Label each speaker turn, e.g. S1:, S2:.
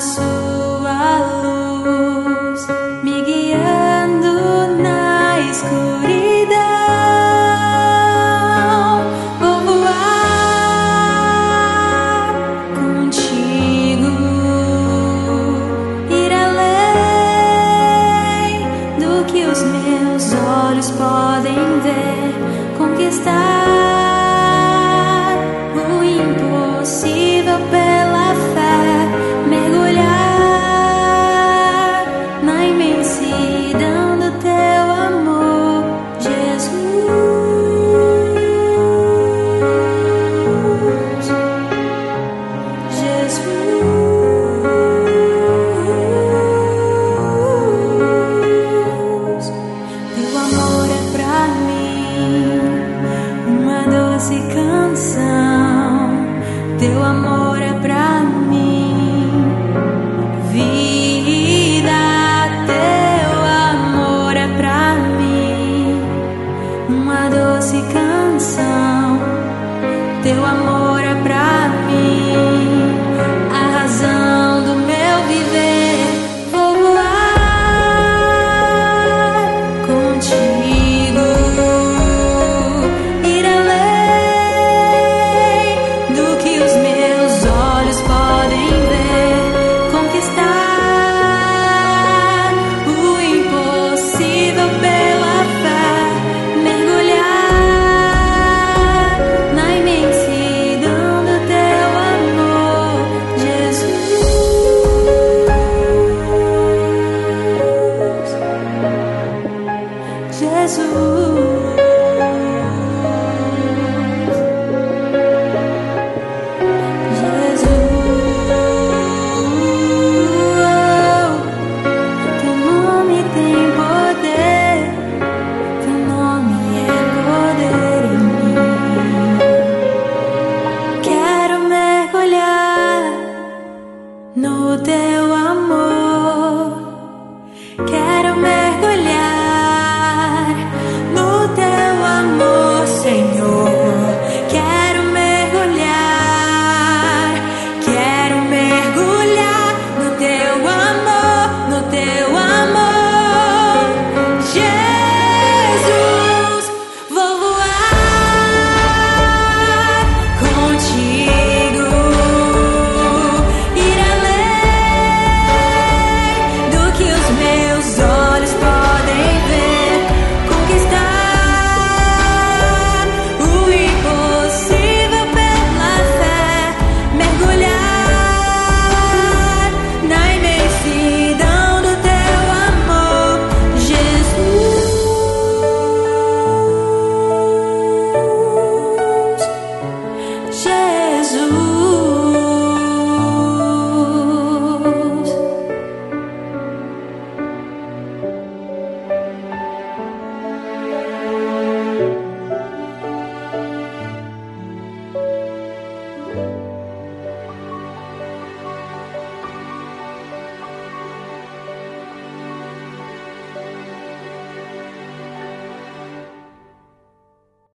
S1: sua luz me guiando na escuridão. Vou voar contigo, ir além do que os meus olhos podem ver, conquistar o impossível pela fé, mergulhar na imensidão do teu amor, Jesus. Jesus, teu amor é pra mim uma doce canção, teu amor é pra mim vida, teu amor é pra mim uma doce canção, teu amor é pra mim a razão do meu viver. Vou voar contigo, ir além do que os meus olhos podem ver, conquistar o impossível pela fé, mergulhar na imensidão do teu amor, Jesus. Teu nome tem poder, teu nome é poder em mim. Quero mergulhar no teu amor.